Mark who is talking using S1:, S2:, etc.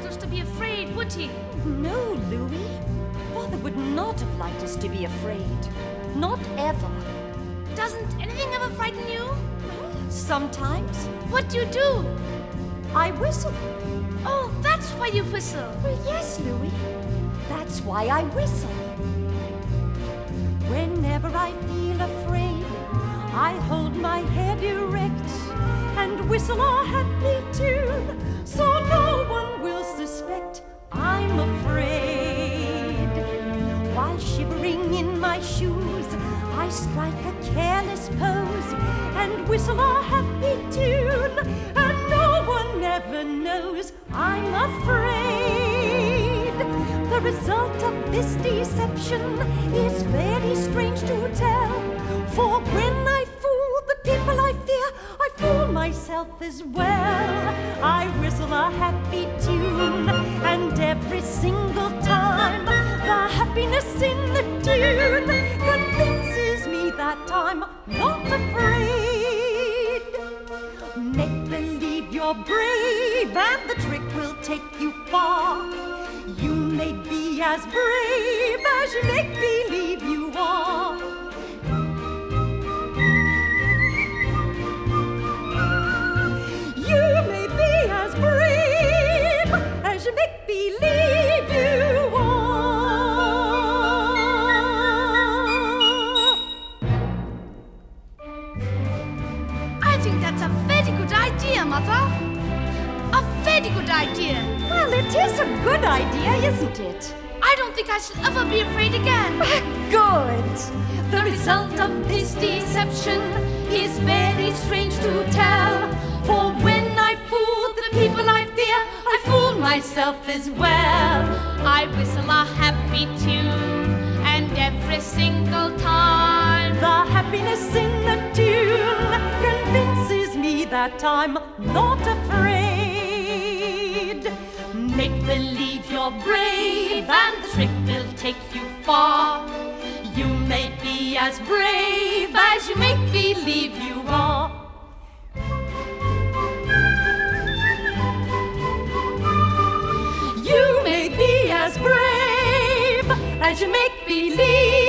S1: liked us to be afraid, would he?
S2: No, Louis. Father would not have liked us to be afraid. Not ever.
S1: Doesn't anything ever frighten you?
S2: Sometimes.
S1: What do you do?
S2: I whistle.
S1: Oh, that's why you whistle.
S2: Well, yes, Louis. That's why I whistle. Whenever I feel afraid, I hold my head erect and whistle a happy tune, so no one will suspect I'm afraid. While shivering in my shoes, I strike a careless pose and whistle a happy tune, and no one ever knows I'm afraid. The result of this deception is very strange to tell, for when I fool the people I fear, I fool myself as well. I whistle a happy tune, and every single time the happiness in the tune convinces me that I'm not afraid. Make believe you're brave, and the trick will take you far. You may be as brave as you make believe you are. You may be as brave as you make believe you are.
S1: I think that's a very good idea, Mother. A very good idea.
S2: Well, it is a good idea, isn't it?
S1: I don't think I shall ever be afraid again.
S2: Good.
S1: The result of this deception is very strange to tell, for when I fool the people I fear, I fool myself as well. I whistle a happy tune, and every single time
S2: the happiness in the tune convinces me that I'm not afraid.
S1: Make believe you're brave, and the trick will take you far. You may be as brave as you make believe you are.
S2: You may be as brave as you make believe